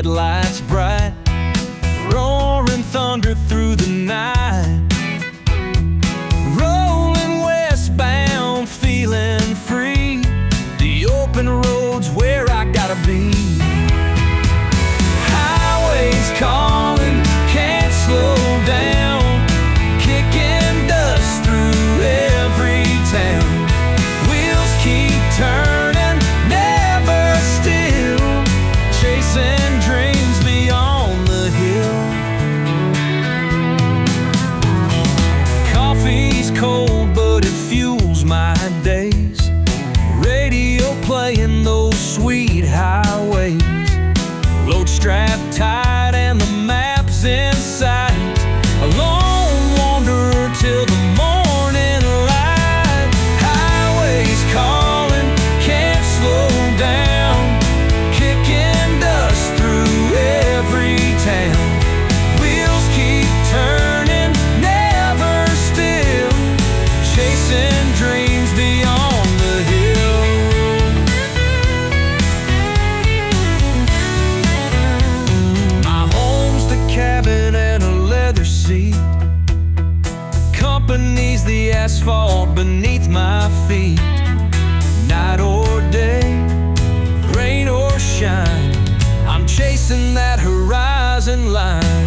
headlights bright, roaring thunder through the night, rolling westbound, feeling free. The open road's where I gotta be. Highways calling, can't slow down, kicking dust through every town. Wheels keep turning, never still, chasing dreams beyond the hill. Coffee's cold, but it fuels my days. Radio playing those sweet highways, load strapped tight and the map's in sight. A lone wanderer till the morning light. Highways calling, can't slow down, kicking dust through every town. Wheels keep turning, never still, chasing dreams beyond the hill. My home's the cabin and a leather seat, company's the asphalt beneath my feet. Night or day, rain or shine, I'm chasing that horizon line.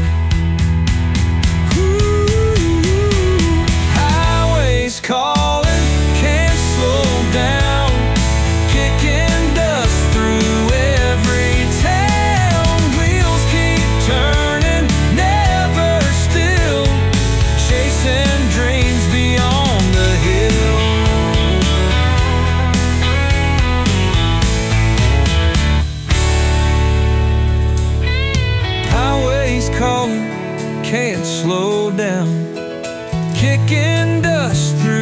Ooh, highways calling, can't slow down, kicking dust through every town. Wheels keep turning, never still, chasing dreams beyond the hill. Highways calling, can't slow down, kicking dust through